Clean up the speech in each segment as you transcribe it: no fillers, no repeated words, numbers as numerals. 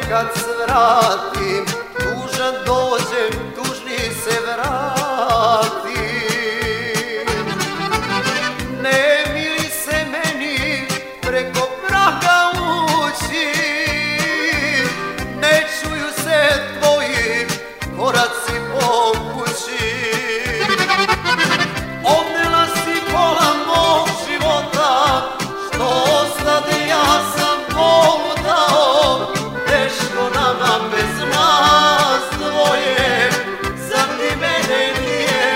kad svratim, tužan dođem, tužni se vratim. Ne mili se meni preko praga ući, ne čuju se tvoji koraci po kući. Odnela si pola mog života, što ostade ja sam Bogu dao. Teško nama bez nas dvoje, zar ti mene nije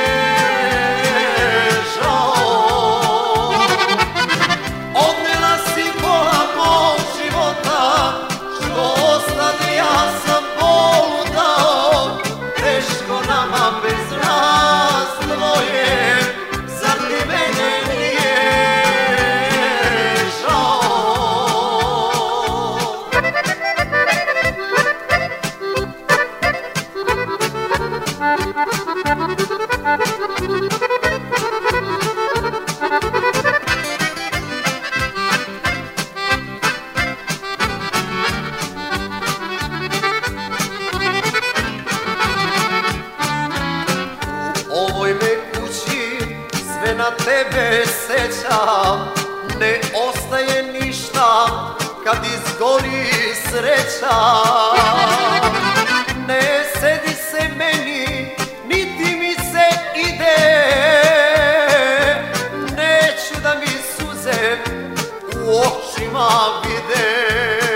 žao? Odnela si pola mog života, što ostade ja sam Bogu dao. Teško nama bez nas dvoje, zar ti mene nije žao? U ovoj me kući sve na tebe sećam, ne ostaje ništa kad izgori sreća. Ne sedi se meni, niti mi se ide, neću da mi suze u očima vide.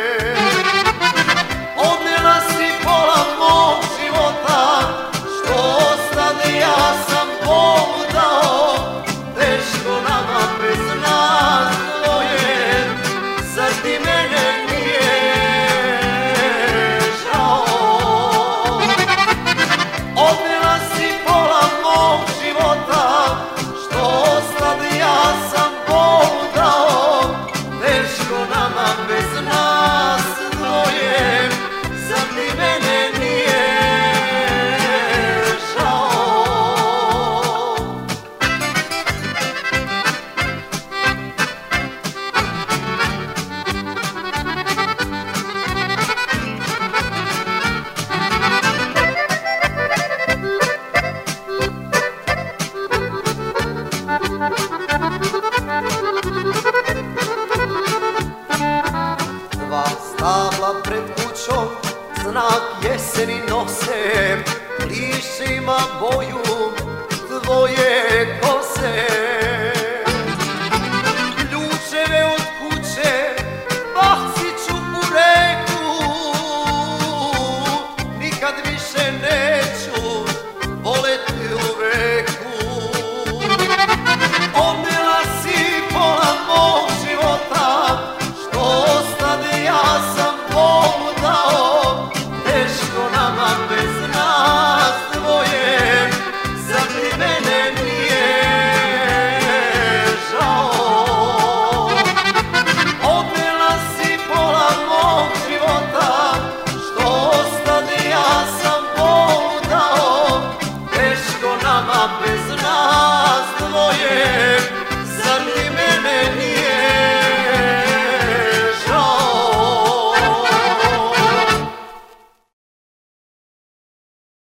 Odnela si pola mog života, što ostade ja sam Bogu dao. Teško nama bez nas dvoje, zar ti mene nije žao? Odnela si pola mog života, što ostade ja sam Bogu dao. Teško nama bez nas dvoje, zar ti mene nije žao? Dva stabla pred kućom znak jeseni nose, lišće ima boju tvoje kose. Ključeve od kuće bacit ću u reku, nikad više neću voleti u veku. Odnela si pola mog života, što ostade ja sam Bogu dao. Teško nama bez nas dvoje, zar ti mene nije žao? Odnela si pola mog života, što ostade ja sam Bogu dao. Teško nama bez nas dvoje,